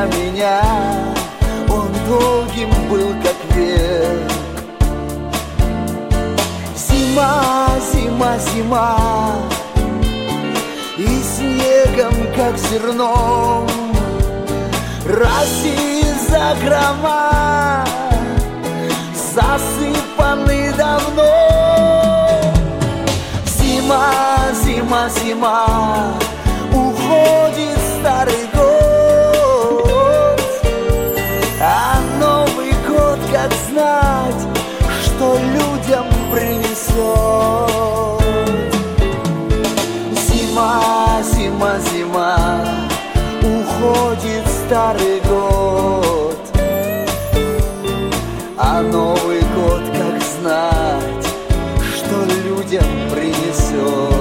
для меня он долгим был, как век. Зима, зима, зима, и снегом, как зерном, России закрома засыпаны давно. Зима, зима, зима, уходит старый год, а Новый год, как знать, что людям принесет. Зима, зима, зима, уходит старый год, а Новый год, как знать, что людям принесет.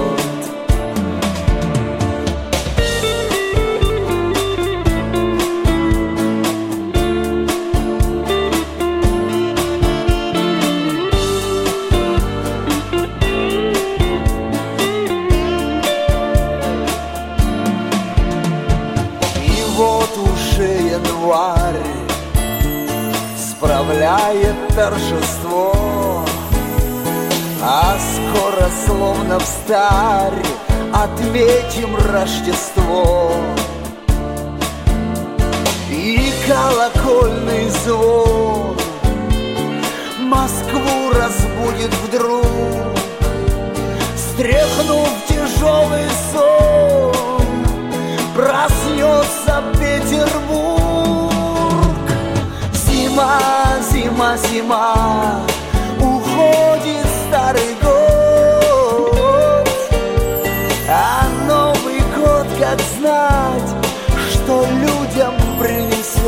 Январь справляет торжество, а скоро, словно встарь, отметим Рождество. И колокольный звон Москву разбудит вдруг, стряхнув тяжелый сон, проснется Петербург. Зима, зима, зима, уходит старый год, а Новый год, как знать, что людям принесет.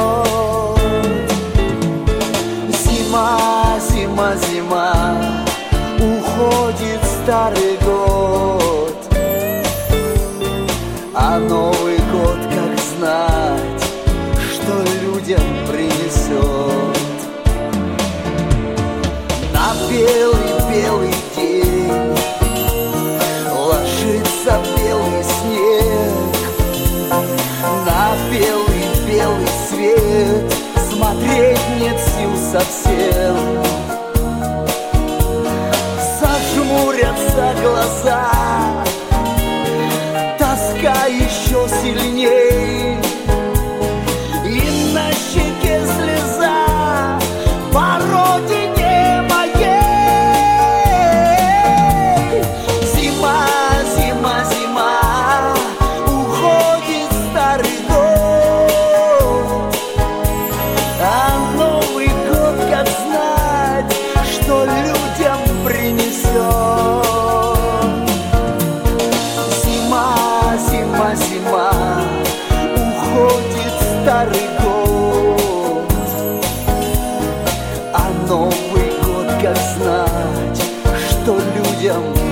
Зима, зима, зима, уходит старый год, а Новый год, как знать, что людям принесет. На белый-белый день ложится белый снег, на белый-белый свет смотреть нет сил совсем. Зажмурятся глаза, тоска еще сильней, и на щеке слеза по родине моей. Зима, зима, зима, уходит старый год, а Новый год, как знать, что людям принесет. Зима, зима, уходит старый год, а Новый год, как знать, что людям